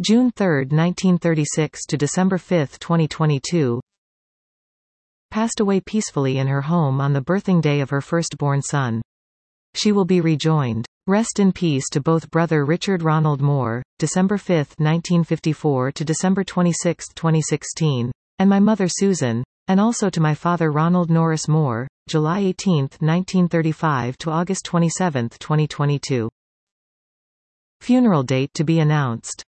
June 3, 1936 to December 5, 2022. Passed away peacefully in her home on the birthing day of her firstborn son. She will be rejoined. Rest in peace to both brother Richard Ronald Moore, December 5, 1954 to December 26, 2016, and my mother Susan, and also to my father Ronald Norris Moore, July 18, 1935 to August 27, 2022. Funeral date to be announced.